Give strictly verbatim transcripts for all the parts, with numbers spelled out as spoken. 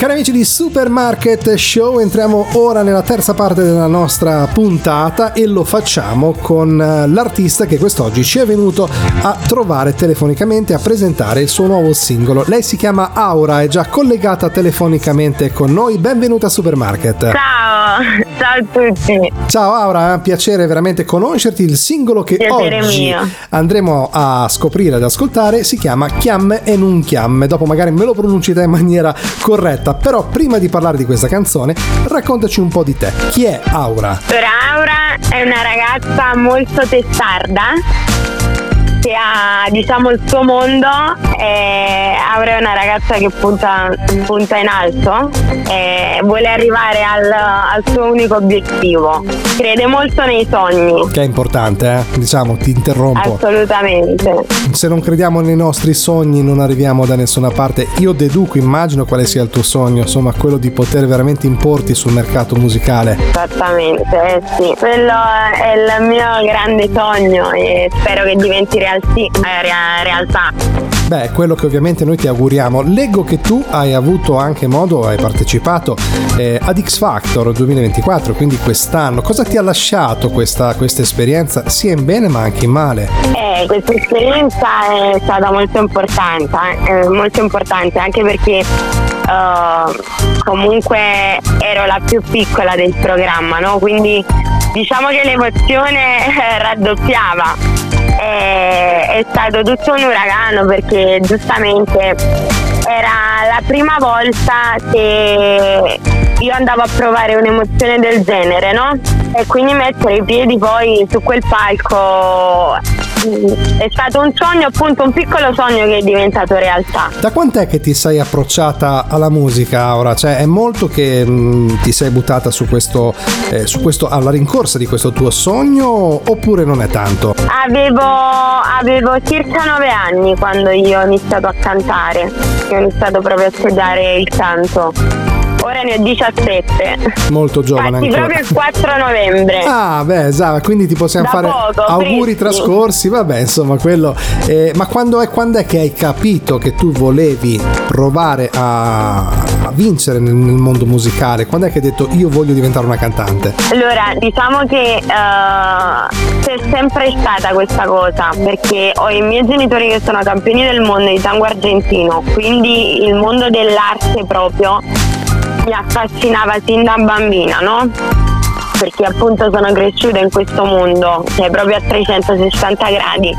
Cari amici di Supermarket Show, entriamo ora nella terza parte della nostra puntata e lo facciamo con l'artista che quest'oggi ci è venuto a trovare telefonicamente a presentare il suo nuovo singolo. Lei si chiama Aura, è già collegata telefonicamente con noi. Benvenuta a Supermarket. Ciao, ciao a tutti. Ciao Aura, è un piacere veramente conoscerti. Il singolo che Piacere oggi mio. andremo a scoprire, ad ascoltare, si chiama Chiamme e non chiamme. Dopo magari me lo pronunci te in maniera corretta. Però prima di parlare di questa canzone, raccontaci un po' di te. Chi è Aura? Allora, Aura è una ragazza molto testarda che ha, diciamo, il suo mondo. E Aura è una ragazza che punta, punta in alto e vuole arrivare al, al suo unico obiettivo. Crede molto nei sogni. Che è importante, eh? Diciamo, ti interrompo. Assolutamente. Se non crediamo nei nostri sogni non arriviamo da nessuna parte. Io deduco, immagino quale sia il tuo sogno, insomma, quello di poter veramente importi sul mercato musicale. Esattamente, eh sì. Quello è il mio grande sogno e spero che diventi realtà. Sì, è realtà. Beh, è quello che ovviamente noi ti auguriamo. Leggo che tu hai avuto anche modo, hai partecipato eh, ad X Factor duemilaventiquattro, quindi quest'anno. Cosa ti ha lasciato questa, questa esperienza, sia in bene ma anche in male? Eh, questa esperienza è stata molto importante, eh, molto importante anche perché uh, comunque ero la più piccola del programma, no? Quindi diciamo che l'emozione eh, raddoppiava. È stato tutto un uragano perché giustamente era la prima volta che io andavo a provare un'emozione del genere, no? E quindi mettere i piedi poi su quel palco è stato un sogno, appunto un piccolo sogno che è diventato realtà. Da quant'è che ti sei approcciata alla musica ora? Cioè è molto che mh, ti sei buttata su questo, eh, su questo, alla rincorsa di questo tuo sogno oppure non è tanto? Avevo, avevo circa nove anni quando io ho iniziato a cantare, ho iniziato proprio a studiare il canto. Ora ne ho diciassette. Molto giovane Infatti, ancora. proprio il quattro novembre. Ah, beh, esatto, quindi ti possiamo Da fare poco, auguri freschi. trascorsi, vabbè, insomma, quello. Eh, ma quando è, quando è che hai capito che tu volevi provare a, a vincere nel, nel mondo musicale? Quando è che hai detto io voglio diventare una cantante? Allora, diciamo che uh, c'è sempre stata questa cosa, perché ho i miei genitori che sono campioni del mondo di tango argentino, quindi il mondo dell'arte proprio mi affascinava sin da bambina, no? Perché appunto sono cresciuta in questo mondo, che è proprio a trecentosessanta gradi.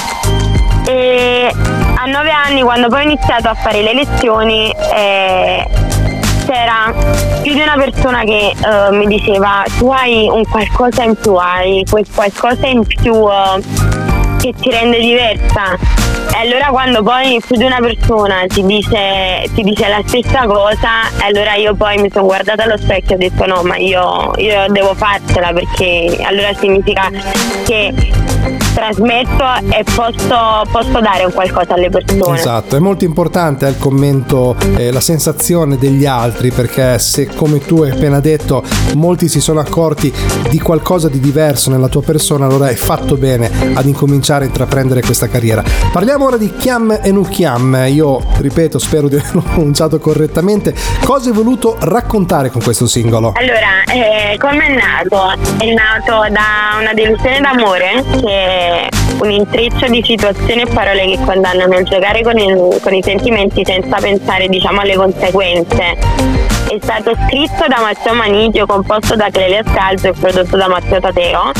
E a nove anni, quando poi ho iniziato a fare le lezioni, eh, c'era più di una persona che eh, mi diceva tu hai un qualcosa in più, hai quel qualcosa in più eh, che ti rende diversa. E allora quando poi più di una persona ti dice, ti dice la stessa cosa, allora io poi mi sono guardata allo specchio e ho detto no, ma io, io devo farcela, perché allora significa che trasmetto e posso, posso dare un qualcosa alle persone. Esatto, è molto importante il commento, eh, la sensazione degli altri, perché se come tu hai appena detto molti si sono accorti di qualcosa di diverso nella tua persona, allora hai fatto bene ad incominciare a intraprendere questa carriera. Parliamo ora di Chiam e non Chiam. Io ripeto, spero di averlo pronunciato correttamente. Cosa hai voluto raccontare con questo singolo? Allora, eh, come è nato? È nato da una delusione d'amore, che è un intreccio di situazioni e parole che condannano a giocare con, il, con i sentimenti senza pensare, diciamo, alle conseguenze. È stato scritto da Matteo Manigio, composto da Clelia Scalzo e prodotto da Matteo Tatero.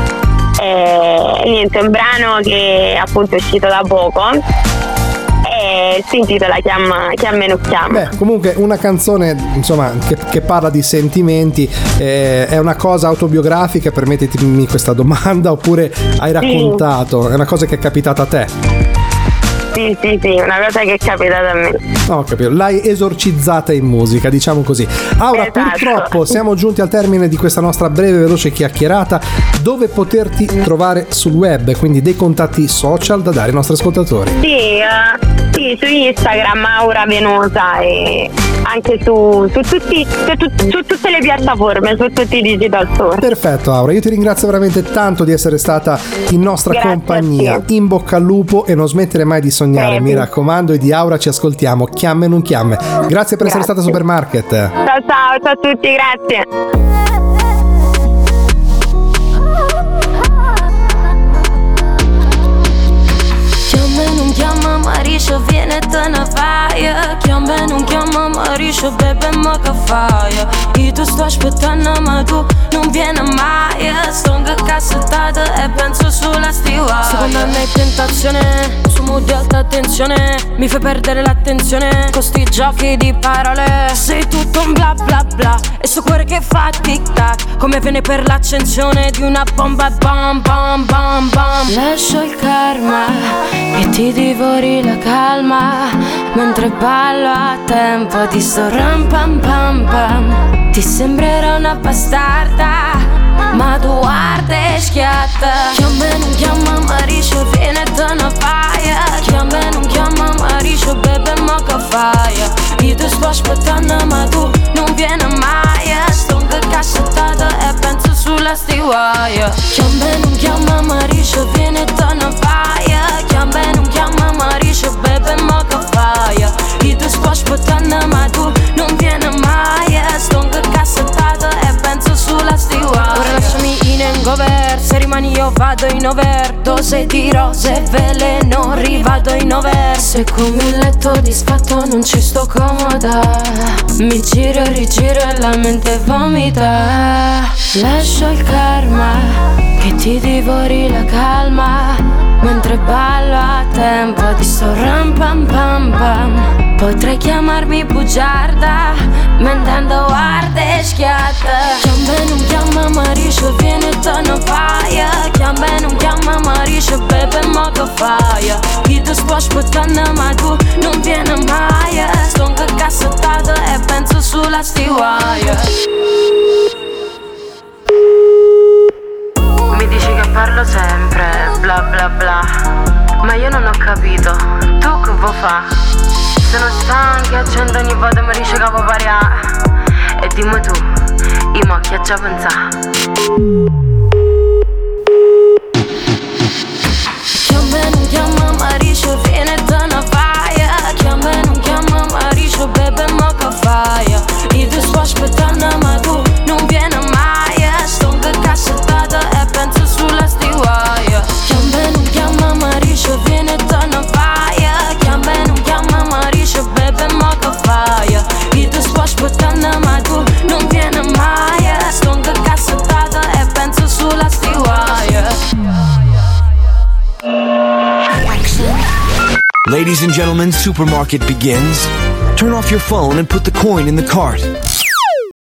E niente, è un brano che appunto è uscito da poco e si intitola Chiamma, Chiamme non chiamma. Beh, comunque una canzone insomma che, che parla di sentimenti, eh, è una cosa autobiografica, permettetemi questa domanda, oppure hai raccontato, sì. È una cosa che è capitata a te? Sì, sì, sì, una cosa che è capitata a me. Ho capito, l'hai esorcizzata in musica, diciamo così. Aura, Esatto. Purtroppo siamo giunti al termine di questa nostra breve e veloce chiacchierata. Dove poterti trovare sul web, quindi dei contatti social da dare ai nostri ascoltatori? Sì, uh, sì, su Instagram Aura Venosa e anche su, su, tutti, su, su, su tutte le piattaforme, su tutti i digital store. Perfetto Aura, io ti ringrazio veramente tanto di essere stata in nostra Grazie compagnia. In bocca al lupo e non smettere mai di sognare sognare, mi raccomando, e di Aura ci ascoltiamo, chiamme non chiamme. Grazie per grazie. essere stata a Supermarket. Ciao ciao, ciao a tutti, grazie. Chiama Marisha, viene te ne faia. Chiama, non chiama Marisha, bebe, ma che faia? Io ti sto aspettando ma tu non vieni mai. Sto in cassettata e penso sulla stiva. Secondo me è tentazione, su mood di alta tensione. Mi fai perdere l'attenzione con sti giochi di parole. Sei tutto un bla bla bla e sto cuore che fa tic tac, come viene per l'accensione di una bomba. Bam bam bam bam. Lascio il karma che ti divori la calma, mentre ballo a tempo ti sto ram pam pam pam. Ti sembrerò una bastarda, ma tu guarda e schiatta. Chiama e non chiama Marisha, viene te ne faia. Chiama e non chiama Marisha, bebe, ma che faia? Io ti sto aspettando ma tu non vieni mai. Sto in cassettata e penso sulla stivaia. Chiama e non chiama Marisha, viene te ne faia. Chiama e non chiama Marisha, bebe, ma che faia? Io ti sto aspettando ma tu non vieni mai. Sto in cassettata e penso sulla stivaia. Ora lasciami in hangover, se rimani io vado in overdose di rose e veleno, rivado in over. Se come il letto disfatto non ci sto comoda, mi giro e rigiro e la mente vomita. Lascio il karma che ti divori la calma, mentre ballo a tempo ti sto ram pam pam pam. Potrei chiamarmi bugiarda, mentendo guarda e schiatta. Chiama e non chiama Marisha, viene te ne faia. Chiama e non chiama Marisha, bebe, ma che faia? Io ti sto aspettando ma tu non vieni mai. Sto in cassettata e penso sulla stivaia. Mi dici che parlo sempre, bla bla bla, ma io non ho capito, tu che vuoi fa? Sono stanchi, accendo ogni volta e mi dice che vuoi pariare. E dimmi tu, io mo' che già pensa. Chiama e non chiama Marisha, viene te ne faia. Chiama e non chiama Marisha, bebe, ma che faia? Io ti sto aspettando ma tu non vieni mai. Sto in cassettata e penso sulla stivaia. Chiama e non chiama Marisha, viene te ne faia. Chiama e non chiama Marisha, bebe, ma che faia? Io ti sto aspettando ma tu non vieni mai. Sto in cassettata e penso sulla stivaia. Ladies and gentlemen, Supermarket begins. Turn off your phone and put the coin in the cart.